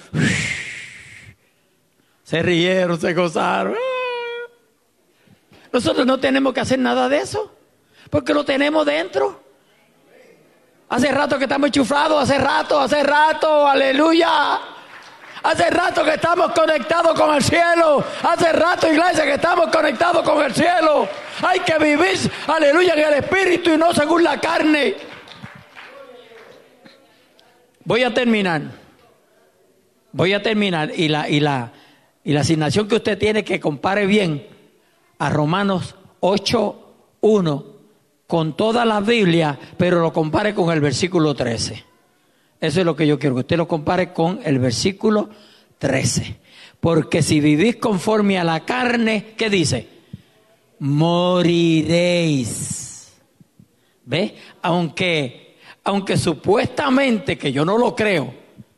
se rieron, se gozaron. Nosotros no tenemos que hacer nada de eso, porque lo tenemos dentro. Hace rato que estamos enchufados, hace rato, hace rato, aleluya. Hace rato que estamos conectados con el cielo. Hace rato, iglesia, que estamos conectados con el cielo. Hay que vivir, aleluya, en el Espíritu y no según la carne. Voy a terminar. Voy a terminar. Y la, y la, y la asignación que usted tiene, que compare bien a Romanos ocho uno con toda la Biblia, pero lo compare con el versículo trece. Eso es lo que yo quiero, que usted lo compare con el versículo trece. Porque si vivís conforme a la carne, ¿qué dice? Moriréis. ¿Ve? Aunque, aunque supuestamente, que yo no lo creo,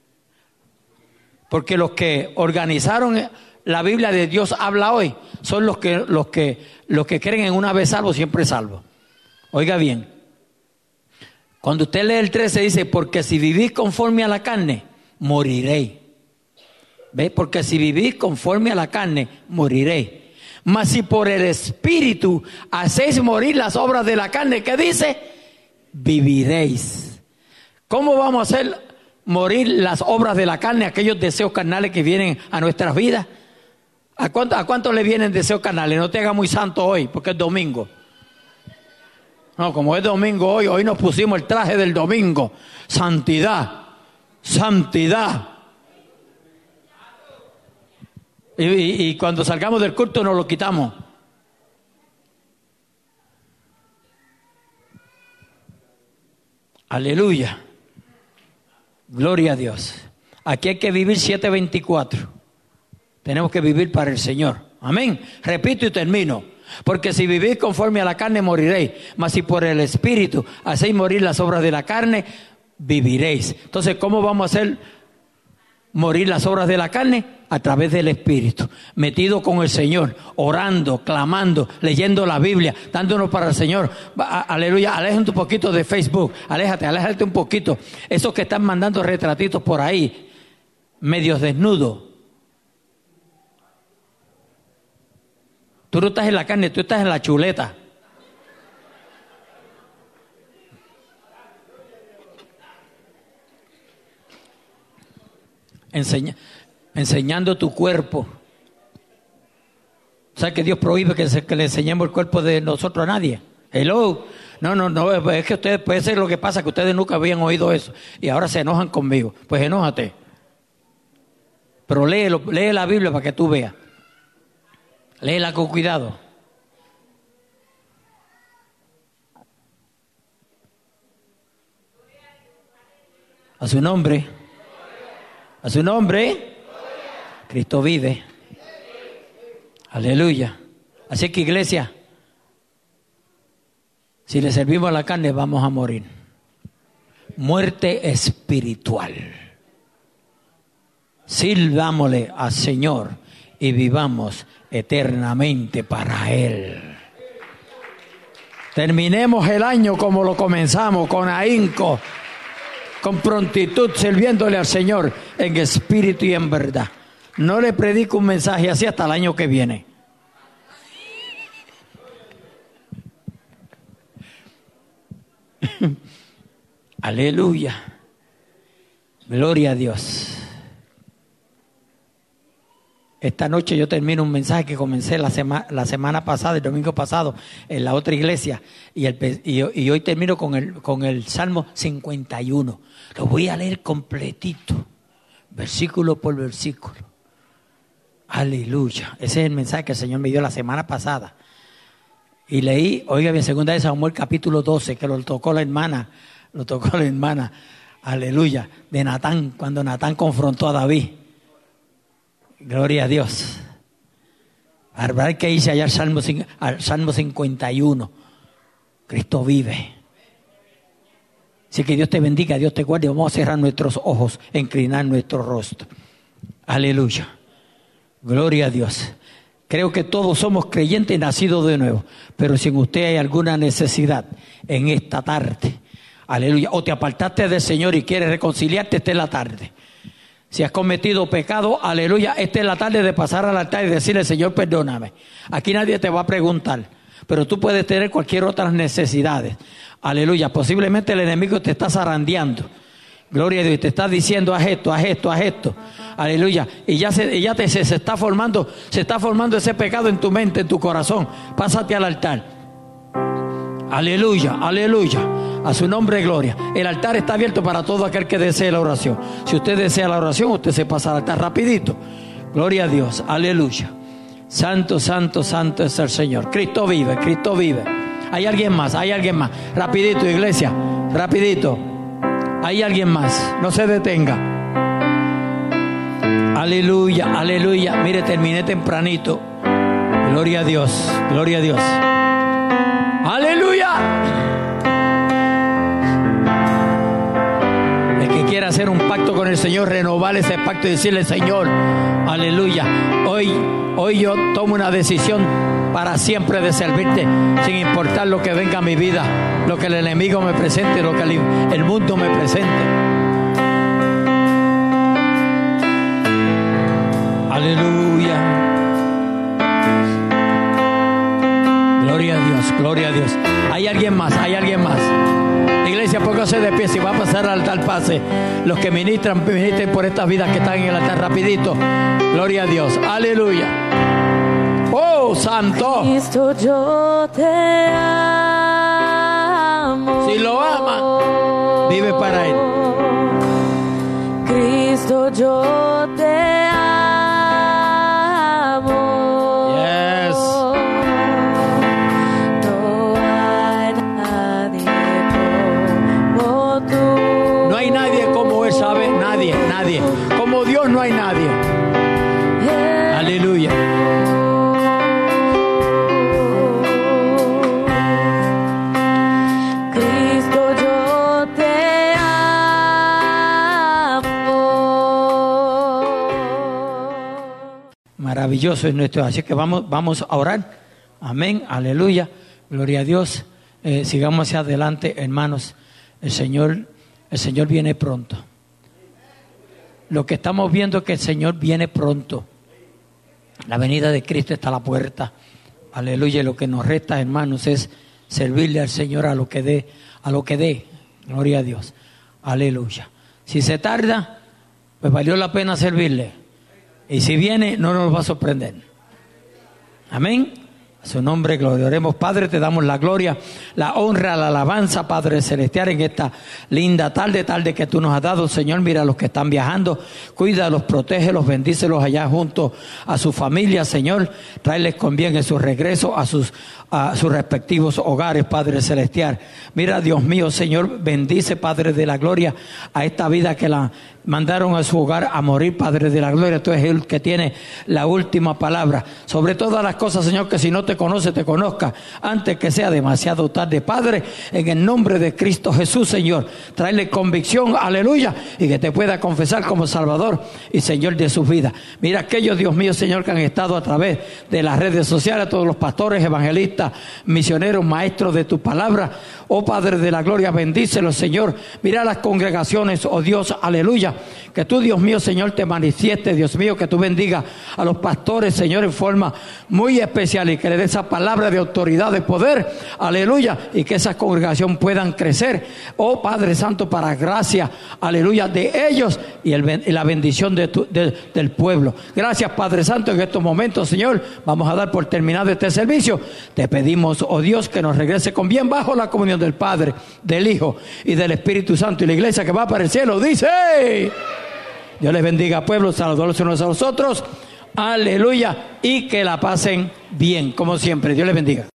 porque los que organizaron la Biblia de Dios habla hoy son los que, los que, los que creen en una vez salvo, siempre salvo. Oiga bien. Cuando usted lee el trece dice, porque si vivís conforme a la carne, moriréis. ¿Ve? Porque si vivís conforme a la carne, moriréis. Mas si por el Espíritu hacéis morir las obras de la carne, ¿qué dice? Viviréis. ¿Cómo vamos a hacer morir las obras de la carne, aquellos deseos carnales que vienen a nuestras vidas? ¿A cuánto, a cuánto le vienen deseos carnales? No te hagas muy santo hoy, porque es domingo. No, como es domingo hoy, hoy nos pusimos el traje del domingo. Santidad, santidad. Y, y, y cuando salgamos del culto nos lo quitamos. Aleluya. Gloria a Dios. Aquí hay que vivir siete veinticuatro. Tenemos que vivir para el Señor. Amén. Repito y termino. Porque si vivís conforme a la carne, moriréis. Mas si por el Espíritu hacéis morir las obras de la carne, viviréis. Entonces, ¿cómo vamos a hacer morir las obras de la carne? A través del Espíritu, metido con el Señor, orando, clamando, leyendo la Biblia, dándonos para el Señor. Aleluya, aléjate un poquito de Facebook, aléjate, aléjate un poquito. Esos que están mandando retratitos por ahí, medios desnudos. Tú no estás en la carne, tú estás en la chuleta. Enseña, enseñando tu cuerpo. ¿Sabes que Dios prohíbe que, se, que le enseñemos el cuerpo de nosotros a nadie? Hello. No, no, no, es que ustedes, puede ser lo que pasa, que ustedes nunca habían oído eso y ahora se enojan conmigo. Pues enójate. Pero léelo, lee la Biblia para que tú veas. Léela con cuidado. A su nombre. A su nombre. Cristo vive. Aleluya. Así que, iglesia, si le servimos a la carne, vamos a morir. Muerte espiritual. Sirvámosle al Señor y vivamos eternamente para Él. Terminemos el año como lo comenzamos, con ahínco, con prontitud, sirviéndole al Señor en espíritu y en verdad. No le predico un mensaje así hasta el año que viene. Aleluya. Gloria a Dios. Esta noche yo termino un mensaje que comencé la, sema, la semana pasada, el domingo pasado, en la otra iglesia. Y, el, y, y hoy termino con el, con el Salmo cincuenta y uno. Lo voy a leer completito, versículo por versículo. Aleluya. Ese es el mensaje que el Señor me dio la semana pasada. Y leí, oiga bien, segunda de Samuel capítulo doce, que lo tocó la hermana, lo tocó la hermana, aleluya, de Natán, cuando Natán confrontó a David. Gloria a Dios. Habrá que irse allá al Salmo, al Salmo cincuenta y uno. Cristo vive. Así que Dios te bendiga, Dios te guarde. Vamos a cerrar nuestros ojos, a inclinar nuestro rostro. Aleluya. Gloria a Dios. Creo que todos somos creyentes nacidos de nuevo. Pero si en usted hay alguna necesidad en esta tarde, aleluya, o te apartaste del Señor y quieres reconciliarte, esta es la tarde. Si has cometido pecado, aleluya, esta es la tarde de pasar al altar y decirle, Señor, perdóname. Aquí nadie te va a preguntar, pero tú puedes tener cualquier otra necesidades. Aleluya, posiblemente el enemigo te está zarandeando. Gloria a Dios, y te está diciendo, haz esto, haz esto, haz esto. Aleluya, y ya, se, y ya te, se, se está formando, se está formando ese pecado en tu mente, en tu corazón. Pásate al altar. Aleluya, aleluya. A su nombre, gloria. El altar está abierto para todo aquel que desee la oración. Si usted desea la oración, usted se pasa al altar rapidito. Gloria a Dios, aleluya. Santo, santo, santo es el Señor. Cristo vive, Cristo vive. Hay alguien más, hay alguien más. Rapidito, iglesia, rapidito. Hay alguien más, no se detenga. Aleluya, aleluya. Mire, terminé tempranito. Gloria a Dios, gloria a Dios. Aleluya. El que quiera hacer un pacto con el Señor, renovar ese pacto y decirle, Señor, aleluya, hoy, hoy yo tomo una decisión para siempre de servirte, sin importar lo que venga a mi vida, lo que el enemigo me presente, lo que el, el mundo me presente. Aleluya. Gloria a Dios, gloria a Dios. Hay alguien más, hay alguien más. Iglesia, póngase de pie, si va a pasar al altar, pase. Los que ministran, ministren por estas vidas que están en el altar, rapidito. Gloria a Dios, aleluya. Oh, santo. Cristo, yo te amo. Si lo ama, vive para Él. Cristo, yo te amo. Yes. No hay nadie como tú. No hay nadie como Él, ¿sabe? Nadie, nadie. Como Dios no hay nadie. Aleluya. Maravilloso es nuestro, así que vamos, vamos a orar. Amén, aleluya, gloria a Dios. Eh, sigamos hacia adelante, hermanos. El Señor, el Señor viene pronto. Lo que estamos viendo es que el Señor viene pronto. La venida de Cristo está a la puerta. Aleluya. Lo que nos resta, hermanos, es servirle al Señor a lo que dé, a lo que dé. Gloria a Dios. Aleluya. Si se tarda, pues valió la pena servirle. Y si viene, no nos va a sorprender. Amén. A su nombre, gloria. Oremos, Padre, te damos la gloria, la honra, la alabanza, Padre celestial, en esta linda tarde, tarde que tú nos has dado, Señor. Mira a los que están viajando, cuídalos, protégelos, bendícelos allá junto a su familia, Señor. Tráeles con bien en su regreso a sus, a sus respectivos hogares, Padre celestial. Mira, Dios mío, Señor, bendice, Padre de la gloria, a esta vida que la mandaron a su hogar a morir, Padre de la gloria. Tú eres el que tiene la última palabra sobre todas las cosas, Señor, que si no te conoce, te conozca antes que sea demasiado tarde. Padre, en el nombre de Cristo Jesús, Señor, tráele convicción, aleluya, y que te pueda confesar como Salvador y Señor de su vida. Mira aquellos, Dios mío, Señor, que han estado a través de las redes sociales, todos los pastores, evangelistas, misioneros, maestros de tu palabra. Oh Padre de la gloria, bendícelos, Señor. Mira las congregaciones, oh Dios, aleluya. Que tú, Dios mío, Señor, te manifieste, Dios mío, que tú bendiga a los pastores, Señor, en forma muy especial, y que le dé esa palabra de autoridad, de poder, aleluya, y que esa congregación puedan crecer, oh Padre Santo, para gracia, aleluya, de ellos y, el, y la bendición de tu, de, del pueblo. Gracias, Padre Santo, en estos momentos, Señor, vamos a dar por terminado este servicio. Te pedimos, oh Dios, que nos regrese con bien bajo la comunión del Padre, del Hijo y del Espíritu Santo. Y la iglesia que va para el cielo dice: Dios les bendiga, pueblo, saludos unos a los otros, aleluya, y que la pasen bien, como siempre. Dios les bendiga.